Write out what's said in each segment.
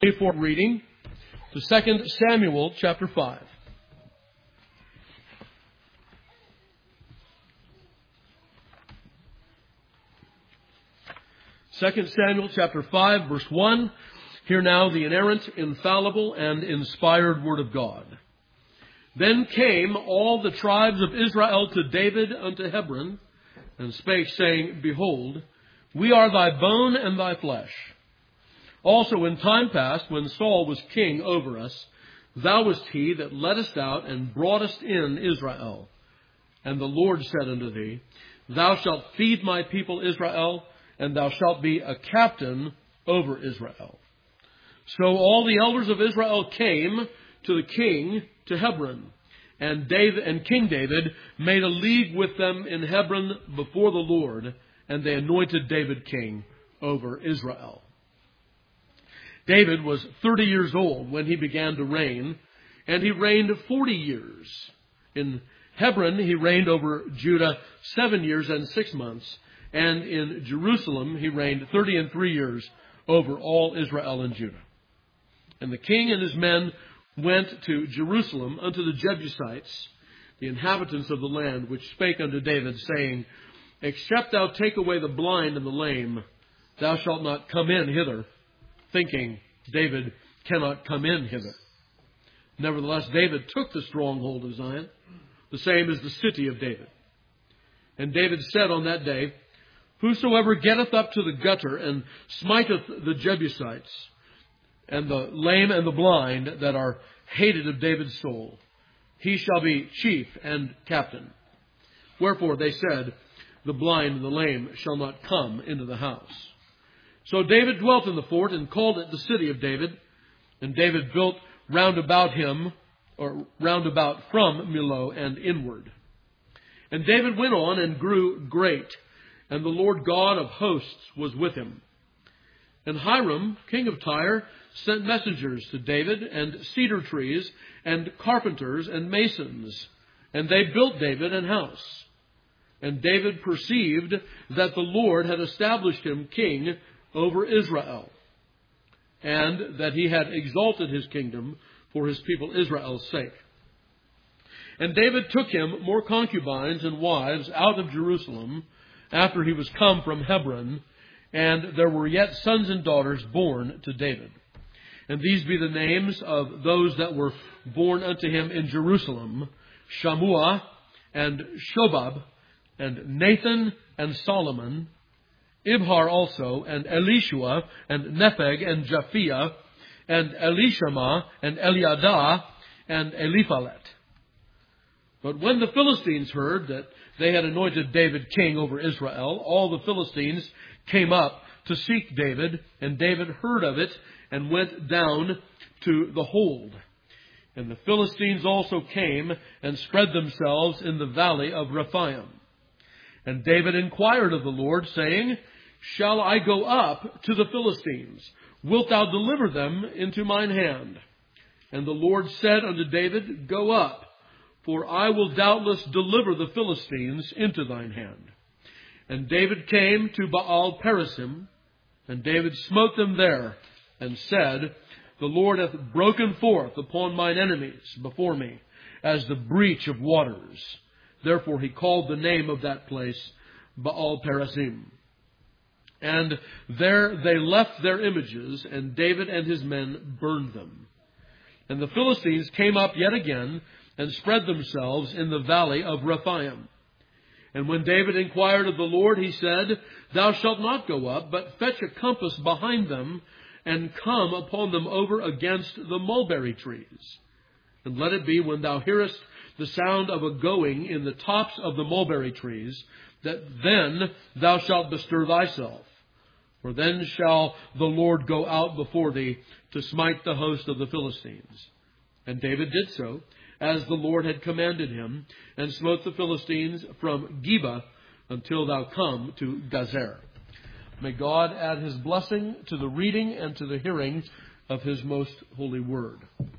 For reading to 2 Samuel chapter 5. 2 Samuel chapter 5, verse 1. Hear now the inerrant, infallible, and inspired word of God. Then came all the tribes of Israel to David unto Hebron, and spake, saying, Behold, we are thy bone and thy flesh. Also in time past, when Saul was king over us, thou wast he that leddest out and broughtest in Israel. And the Lord said unto thee, Thou shalt feed my people Israel, and thou shalt be a captain over Israel. So all the elders of Israel came to the king to Hebron, and King David made a league with them in Hebron before the Lord, and they anointed David king over Israel. David was 30 years old when he began to reign, and he reigned 40 years. In Hebron, he reigned over Judah 7 years and 6 months, and in Jerusalem, he reigned 33 years over all Israel and Judah. And the king and his men went to Jerusalem unto the Jebusites, the inhabitants of the land, which spake unto David, saying, Except thou take away the blind and the lame, thou shalt not come in hither, thinking, David cannot come in hither. Nevertheless, David took the stronghold of Zion, the same as the city of David. And David said on that day, Whosoever getteth up to the gutter and smiteth the Jebusites, and the lame and the blind that are hated of David's soul, he shall be chief and captain. Wherefore they said, The blind and the lame shall not come into the house. So David dwelt in the fort and called it the city of David. And David built round about him, or round about from Millo and inward. And David went on and grew great, and the Lord God of hosts was with him. And Hiram, king of Tyre, sent messengers to David, and cedar trees, and carpenters, and masons. And they built David an house. And David perceived that the Lord had established him king over Israel, and that he had exalted his kingdom for his people Israel's sake. And David took him more concubines and wives out of Jerusalem after he was come from Hebron, and there were yet sons and daughters born to David. And these be the names of those that were born unto him in Jerusalem, Shammua and Shobab, and Nathan and Solomon, Ibhar also, and Elishua, and Nepheg, and Japhia, and Elishama, and Eliadah, and Eliphalet. But when the Philistines heard that they had anointed David king over Israel, all the Philistines came up to seek David, and David heard of it, and went down to the hold. And the Philistines also came, and spread themselves in the valley of Rephaim. And David inquired of the Lord, saying, Shall I go up to the Philistines? Wilt thou deliver them into mine hand? And the Lord said unto David, Go up, for I will doubtless deliver the Philistines into thine hand. And David came to Baal Perazim, and David smote them there, and said, The Lord hath broken forth upon mine enemies before me, as the breach of waters. Therefore he called the name of that place Baal Perazim. And there they left their images, and David and his men burned them. And the Philistines came up yet again, and spread themselves in the valley of Rephaim. And when David inquired of the Lord, he said, Thou shalt not go up, but fetch a compass behind them, and come upon them over against the mulberry trees. And let it be, when thou hearest the sound of a going in the tops of the mulberry trees, that then thou shalt bestir thyself. For then shall the Lord go out before thee to smite the host of the Philistines. And David did so, as the Lord had commanded him, and smote the Philistines from Geba until thou come to Gazer. May God add his blessing to the reading and to the hearing of his most holy word.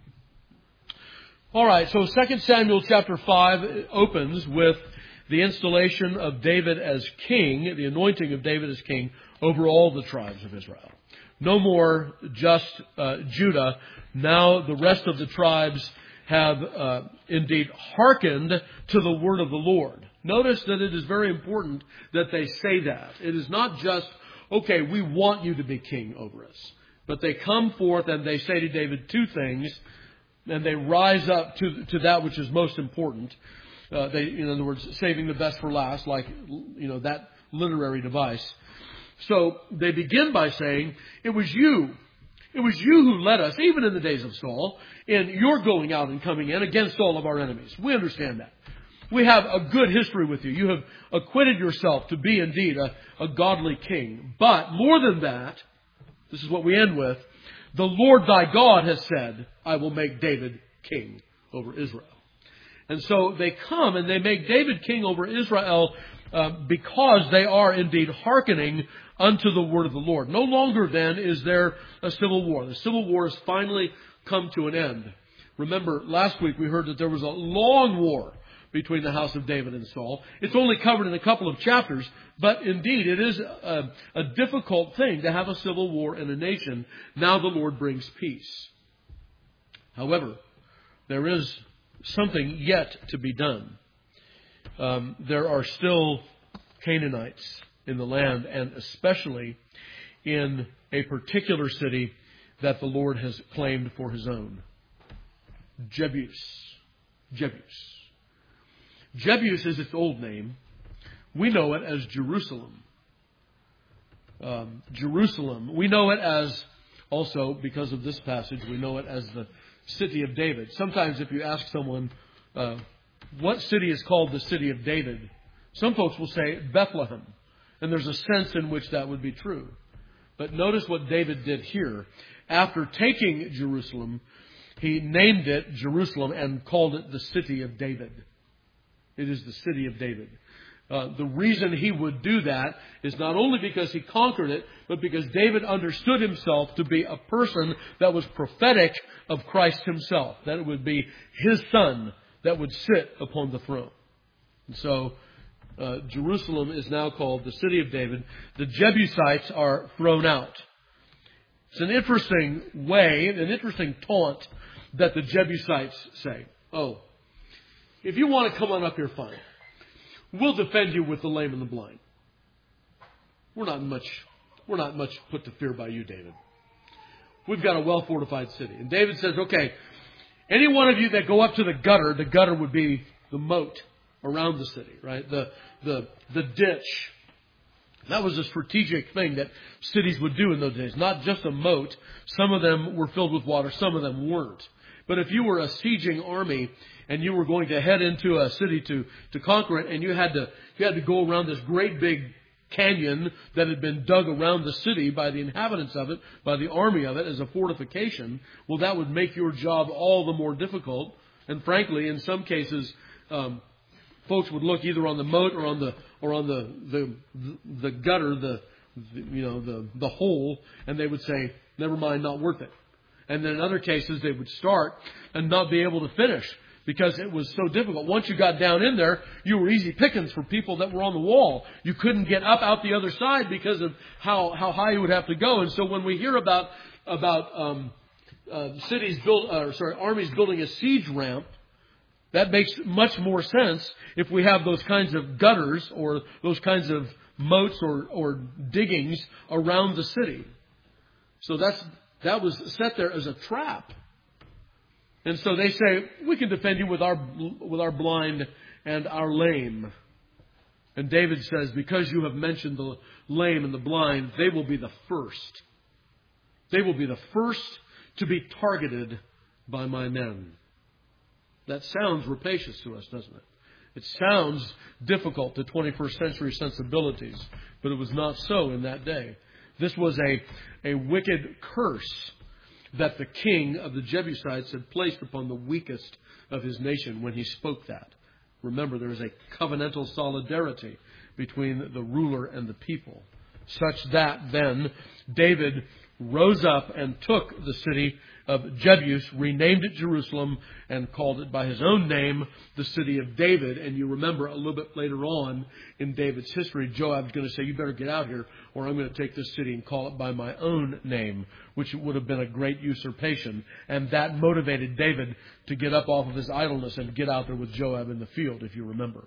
All right, so 2 Samuel chapter 5 opens with the installation of David as king, the anointing of David as king over all the tribes of Israel. no more just Judah. Now the rest of the tribes have indeed hearkened to the word of the Lord. Notice that it is very important that they say that. It is not just, okay, we want you to be king over us. But they come forth and they say to David two things, and they rise up to that which is most important. In other words, saving the best for last, like, that literary device. So they begin by saying, it was you who led us, even in the days of Saul, in your going out and coming in against all of our enemies. We understand that. We have a good history with you. You have acquitted yourself to be indeed a godly king. But more than that, this is what we end with, the Lord thy God has said, I will make David king over Israel. And so they come and they make David king over Israel because they are indeed hearkening unto the word of the Lord. No longer then is there a civil war. The civil war has finally come to an end. Remember, last week we heard that there was a long war between the house of David and Saul. It's only covered in a couple of chapters, but indeed it is a difficult thing to have a civil war in a nation. Now the Lord brings peace. However, there is something yet to be done. There are still Canaanites in the land, and especially in a particular city that the Lord has claimed for his own. Jebus. Jebus is its old name. We know it as Jerusalem. Jerusalem. We know it as, also because of this passage, we know it as the city of David. Sometimes if you ask someone, what city is called the city of David? Some folks will say Bethlehem. And there's a sense in which that would be true. But notice what David did here. After taking Jerusalem, he named it Jerusalem and called it the city of David. It is the city of David. The reason he would do that is not only because he conquered it, but because David understood himself to be a person that was prophetic of Christ himself. That it would be his son that would sit upon the throne. And so Jerusalem is now called the city of David. The Jebusites are thrown out. It's an interesting way, an interesting taunt that the Jebusites say. Oh, if you want to come on up here, fine. We'll defend you with the lame and the blind. We're not much put to fear by you, David. We've got a well-fortified city. And David says, okay, any one of you that go up to the gutter would be the moat around the city, right? The ditch. That was a strategic thing that cities would do in those days. Not just a moat. Some of them were filled with water. Some of them weren't. But if you were a sieging army and you were going to head into a city to conquer it, and you had to go around this great big canyon that had been dug around the city by the inhabitants of it, by the army of it as a fortification, well, that would make your job all the more difficult. And frankly, in some cases, folks would look either on the moat or on the gutter, the hole, and they would say, never mind, not worth it. And then in other cases, they would start and not be able to finish because it was so difficult. Once you got down in there, you were easy pickings for people that were on the wall. You couldn't get up out the other side because of how high you would have to go. And so when we hear about armies building a siege ramp, that makes much more sense if we have those kinds of gutters or those kinds of moats or diggings around the city. So that was set there as a trap. And so they say, we can defend you with our blind and our lame. And David says, because you have mentioned the lame and the blind, they will be the first. They will be the first to be targeted by my men. That sounds rapacious to us, doesn't it? It sounds difficult to 21st century sensibilities, but it was not so in that day. This was a wicked curse that the king of the Jebusites had placed upon the weakest of his nation when he spoke that. Remember, there is a covenantal solidarity between the ruler and the people, such that then David rose up and took the city of Jebus, renamed it Jerusalem, and called it by his own name, the city of David. And you remember a little bit later on in David's history, Joab's going to say, you better get out here, or I'm going to take this city and call it by my own name, which would have been a great usurpation. And that motivated David to get up off of his idleness and get out there with Joab in the field, if you remember.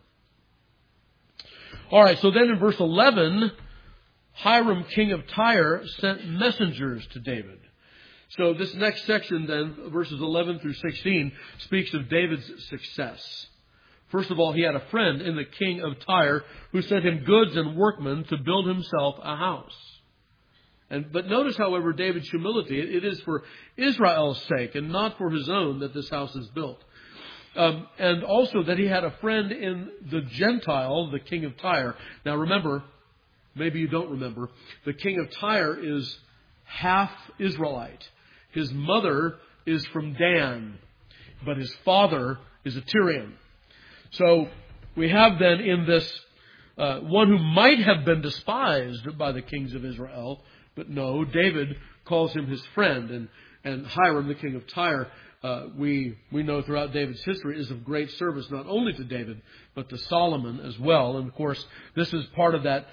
All right, so then in verse 11, Hiram, king of Tyre, sent messengers to David. So this next section then, verses 11 through 16, speaks of David's success. First of all, he had a friend in the king of Tyre who sent him goods and workmen to build himself a house. But notice, however, David's humility. It is for Israel's sake and not for his own that this house is built. And also that he had a friend in the Gentile, the king of Tyre. Now remember, maybe you don't remember, the king of Tyre is half Israelite. His mother is from Dan, but his father is a Tyrian. So we have then in this one who might have been despised by the kings of Israel, but no, David calls him his friend. And Hiram, the king of Tyre, we know throughout David's history, is of great service not only to David, but to Solomon as well. And of course, this is part of that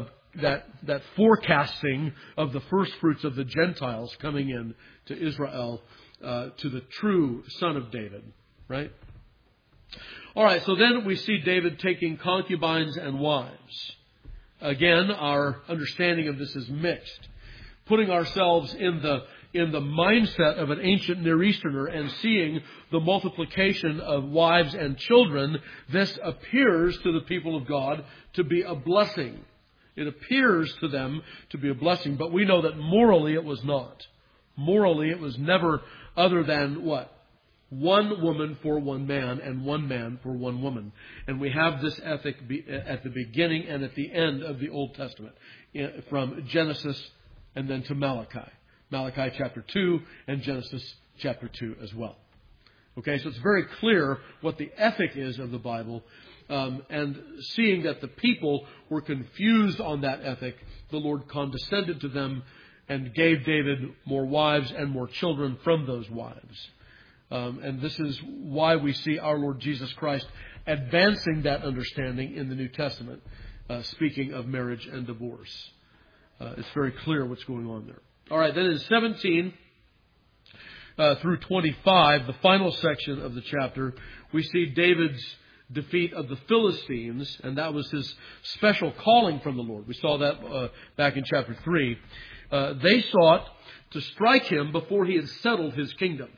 forecasting of the first fruits of the Gentiles coming in to Israel, to the true son of David, right? All right, so then we see David taking concubines and wives. Again, our understanding of this is mixed. Putting ourselves in the mindset of an ancient Near Easterner and seeing the multiplication of wives and children, this appears to the people of God to be a blessing. It appears to them to be a blessing, but we know that morally it was not. Morally it was never other than what? One woman for one man and one man for one woman. And we have this ethic at the beginning and at the end of the Old Testament, from Genesis and then to Malachi. Malachi chapter 2 and Genesis chapter 2 as well. Okay, so it's very clear what the ethic is of the Bible. And seeing that the people were confused on that ethic, the Lord condescended to them and gave David more wives and more children from those wives. And this is why we see our Lord Jesus Christ advancing that understanding in the New Testament, speaking of marriage and divorce. It's very clear what's going on there. All right, then in 17 through 25, the final section of the chapter, we see David's defeat of the Philistines, and that was his special calling from the Lord. We saw that back in chapter 3. They sought to strike him before he had settled his kingdom.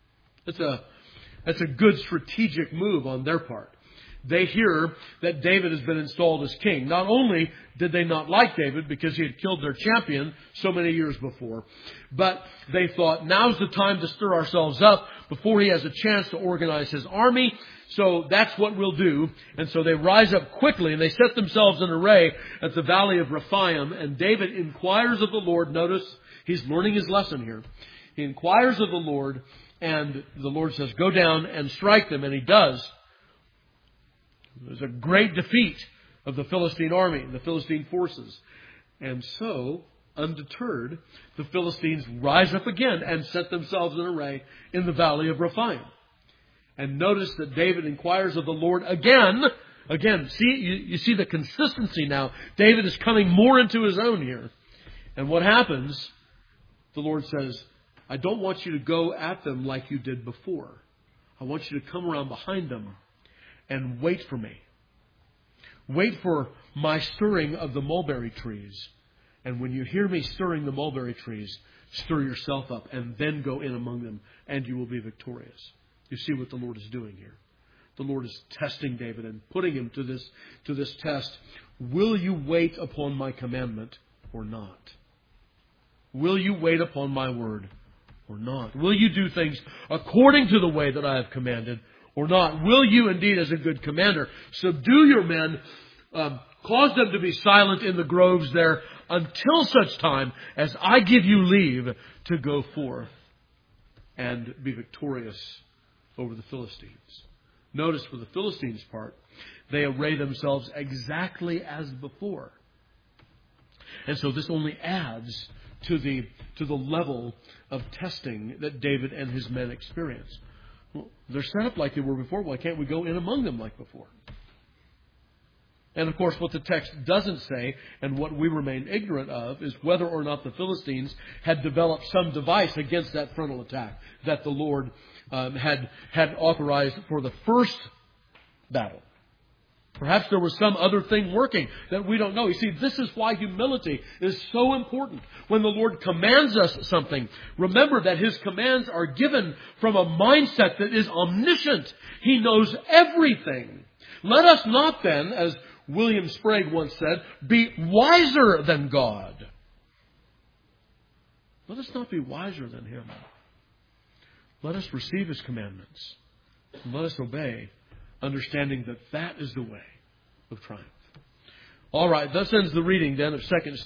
That's a good strategic move on their part. They hear that David has been installed as king. Not only did they not like David because he had killed their champion so many years before, but they thought, now's the time to stir ourselves up before he has a chance to organize his army. So that's what we'll do. And so they rise up quickly and they set themselves in array at the valley of Rephaim. And David inquires of the Lord. Notice he's learning his lesson here. He inquires of the Lord, and the Lord says, go down and strike them. And he does. There's a great defeat of the Philistine army, the Philistine forces. And so, undeterred, the Philistines rise up again and set themselves in array in the valley of Rephaim. And notice that David inquires of the Lord again. Again, you see the consistency now. David is coming more into his own here. And what happens? The Lord says, I don't want you to go at them like you did before. I want you to come around behind them and wait for me. Wait for my stirring of the mulberry trees. And when you hear me stirring the mulberry trees, stir yourself up and then go in among them and you will be victorious. You see what the Lord is doing here. The Lord is testing David and putting him to this test. Will you wait upon my commandment or not? Will you wait upon my word or not? Will you do things according to the way that I have commanded or not? Will you indeed, as a good commander, subdue your men, cause them to be silent in the groves there until such time as I give you leave to go forth and be victorious over the Philistines? Notice for the Philistines' part, they array themselves exactly as before. And so this only adds to the level of testing that David and his men experienced. Well, they're set up like they were before. Why can't we go in among them like before? And of course, what the text doesn't say, and what we remain ignorant of, is whether or not the Philistines had developed some device against that frontal attack that the Lord had authorized for the first battle. Perhaps there was some other thing working that we don't know. You see, this is why humility is so important. When the Lord commands us something, remember that His commands are given from a mindset that is omniscient. He knows everything. Let us not then, as William Sprague once said, be wiser than God. Let us not be wiser than Him. Let us receive His commandments. And let us obey, understanding that that is the way of triumph. All right, thus ends the reading then of 2